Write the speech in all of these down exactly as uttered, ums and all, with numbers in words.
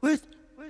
with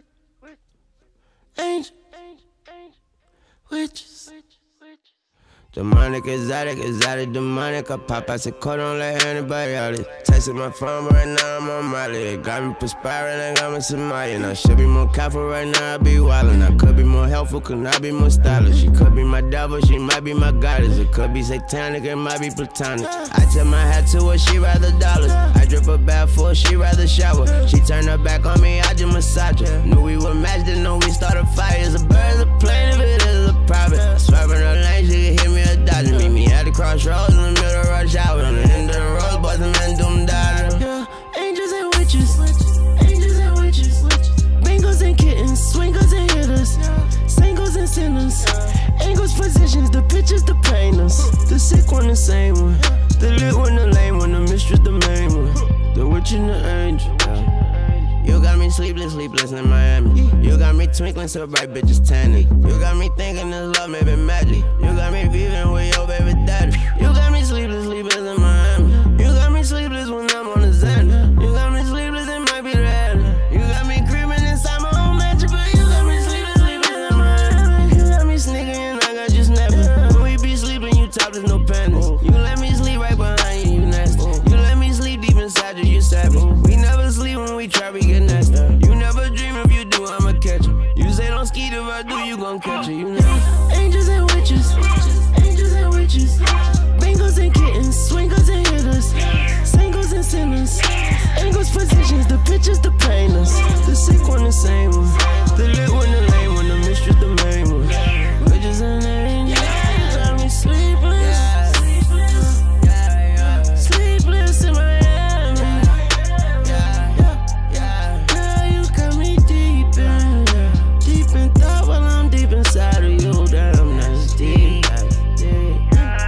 angels, witches. Demonic, exotic, exotic, demonic. I pop out the code, don't let anybody out it. Texting my phone, but right now I'm on Molly. It got me perspiring, I got me Somalian. I should be more careful right now, I be wildin'. I could be more helpful, could not be more stylish. She could be my devil, she might be my goddess. It could be satanic, it might be platonic. I tip my hat to her, she rather dollars. I drip a bath for her, she rather shower. She turned her back on me, I just massage her. Knew we were matched, didn't know we started fires. A bird, a plane, if it is a private. Swerving her lane, she can hit me a dodger. Meet me at the crossroads in the middle of rush hour. On the end of the road, boys and men doom dodger. Yeah, angels and witches, angels and witches, bengals and kittens, swingers and hitters, singles and sinners, angles positions, the pictures, the painters, the sick one, the same one, the lit one, the lame one, the mistress, the main one, the witch and the angel. You got me sleepless, sleepless in Miami. You got me twinkling so bright, bitches tanning. You got me thinking this love may be magic. You got me beefing with your baby daddy. You got me sleepless, sleepless in Miami. You got me sleepless when I'm on the Xander. You got me sleepless, it might be that. You got me creeping inside my own mansion, but you got me sleepless, sleepless in Miami. You got me sneaking and I got you snapping. When we be sleeping, you topless, no panties. You let me sleep right behind you, you nasty. You let me sleep deep inside you, you savage. We never sleep when we try, we get nasty. You never dream, if you do, I'ma catch you. You say don't skeet, if I do, you gon' catch it. You know, angels and witches, angels and witches, bengals and kittens, swingers and hitters, singles and sinners, angles positions, the pictures, the painters, the sick one, the same one, the lit one, the lame one, the mistress, the main one, witches and angels, got me sleepless, sleepless in my inside of you, damn, that's deep, that's deep.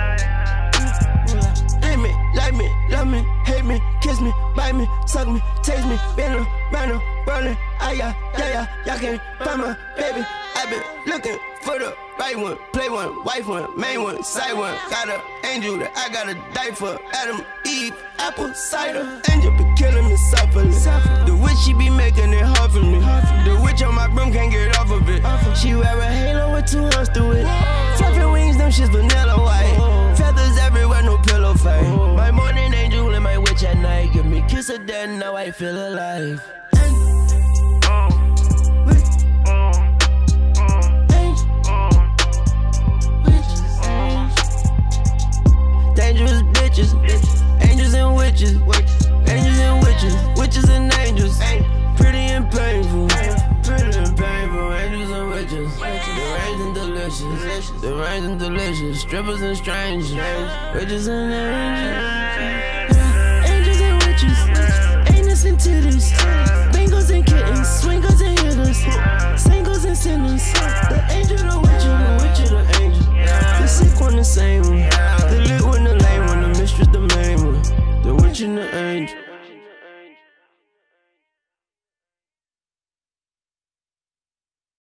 Hate me, like me, love me, hate me, kiss me, bite me, suck me, taste me, bend around, rolling, ah yeah, yeah, yeah, y'all can't find my baby. I been looking for the right one, play one, wife one, main one, side one. Got an angel that I gotta die for. Adam, Eve, apple cider. Angel be killing me softly. The witch she be making it hard for me. The witch on my broom can't get off of it. She wear a halo with two horns to it. Fluffy wings, them shit's vanilla white. Feathers everywhere, no pillow fight. My morning angel and my witch at night. Give me kiss of death, now I feel alive. Dangerous bitches, angels and witches, angels and witches, witches and angels, pretty and painful, pretty and painful, angels and witches, deranged and delicious, deranged and delicious, strippers and strangers, witches and angels, angels and witches, innocent titties.